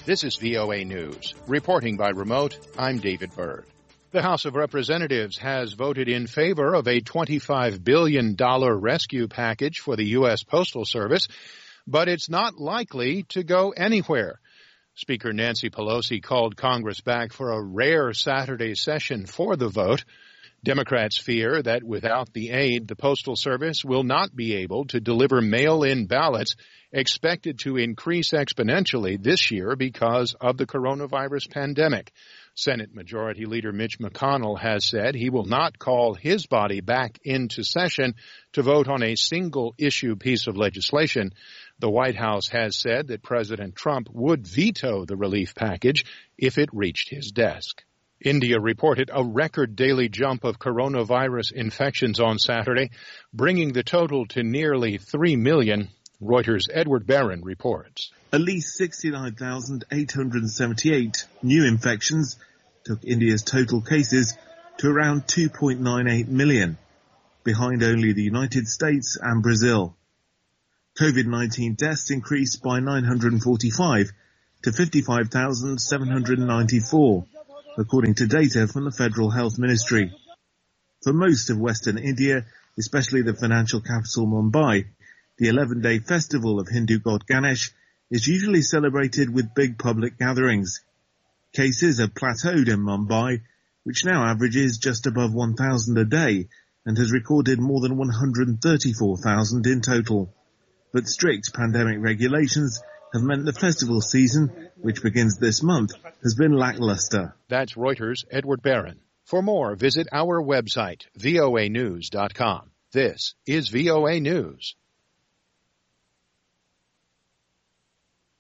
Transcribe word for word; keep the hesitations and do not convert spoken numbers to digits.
This is V O A News. Reporting by remote, I'm David Byrd. The House of Representatives has voted in favor of a twenty-five billion dollars rescue package for the U S Postal Service, but it's not likely to go anywhere. Speaker Nancy Pelosi called Congress back for a rare Saturday session for the vote. Democrats fear that without the aid, the Postal Service will not be able to deliver mail-in ballots expected to increase exponentially this year because of the coronavirus pandemic. Senate Majority Leader Mitch McConnell has said he will not call his body back into session to vote on a single-issue piece of legislation. The White House has said that President Trump would veto the relief package if it reached his desk. India reported a record daily jump of coronavirus infections on Saturday, bringing the total to nearly three million. Reuters' Edward Barron reports. At least sixty-nine thousand eight hundred seventy-eight new infections took India's total cases to around two point nine eight million, behind only the United States and Brazil. COVID nineteen deaths increased by nine hundred forty-five to fifty-five thousand seven hundred ninety-four, according to data from the Federal Health Ministry. For most of Western India, especially the financial capital Mumbai, the eleven-day festival of Hindu god Ganesh is usually celebrated with big public gatherings. Cases have plateaued in Mumbai, which now averages just above one thousand a day and has recorded more than one hundred thirty-four thousand in total. But strict pandemic regulations have meant the festival season, which begins this month, has been lackluster. That's Reuters' Edward Barron. For more, visit our website, V O A news dot com. This is V O A News.